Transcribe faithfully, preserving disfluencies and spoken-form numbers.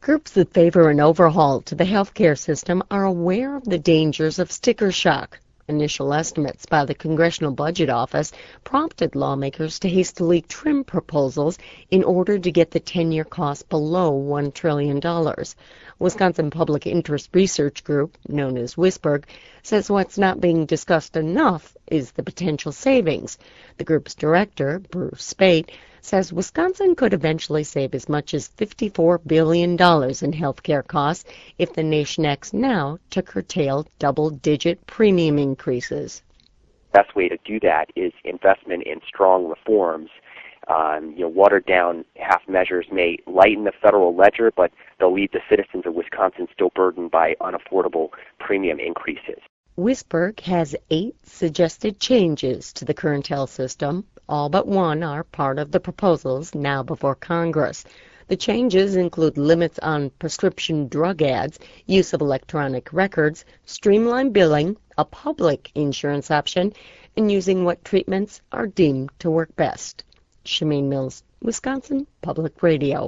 Groups that favor an overhaul to the healthcare system are aware of the dangers of sticker shock. Initial estimates by the Congressional Budget Office prompted lawmakers to hastily trim proposals in order to get the ten-year cost below one trillion dollars. Wisconsin Public Interest Research Group, known as WISPERG, says what's not being discussed enough is the potential savings. The group's director, Bruce Spate, says Wisconsin could eventually save as much as fifty-four billion dollars in health care costs if the nation acts now to curtail double-digit premium increases. The best way to do that is investment in strong reforms. Um, you know, watered-down half measures may lighten the federal ledger, but they'll leave the citizens of Wisconsin still burdened by unaffordable premium increases. WISPERG has eight suggested changes to the current health system. All but one are part of the proposals now before Congress. The changes include limits on prescription drug ads, use of electronic records, streamlined billing, a public insurance option, and using what treatments are deemed to work best. Shameen Mills, Wisconsin Public Radio.